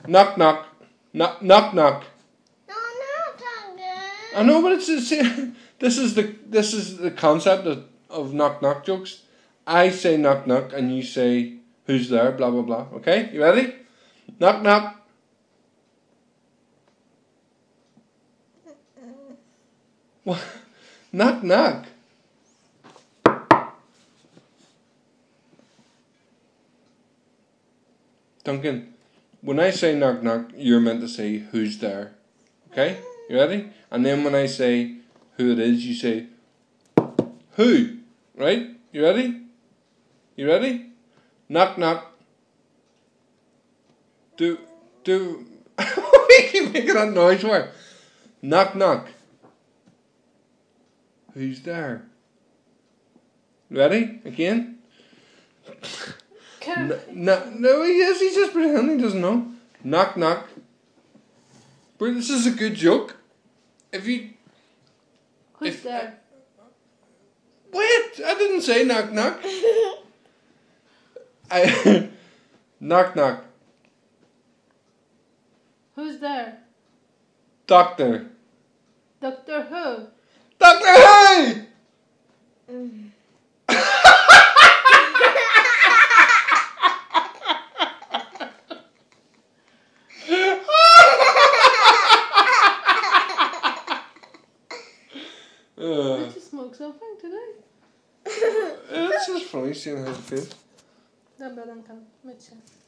Knock knock. Knock knock knock. No, not that I know, but it's the same. This is the concept of knock knock jokes. I say knock knock, and you say who's there. Blah blah blah. Okay, you ready? Knock knock. What? Knock knock. Duncan, when I say knock knock, you're meant to say who's there. Okay? You ready? And then when I say who it is, you say who. Right? You ready? You ready? Knock knock. Do what do you keep making that noise for? Knock knock. Who's there? Ready? Again? No, yes, he's just pretending he doesn't know. Knock knock. But this is a good joke. If you Who's there? Wait, I didn't say knock knock. I knock knock. Who's there? Doctor. Doctor Who? Doctor Who! Did you smoke something today? It's just funny seeing how it feels. Dobra, Duncan, myć się.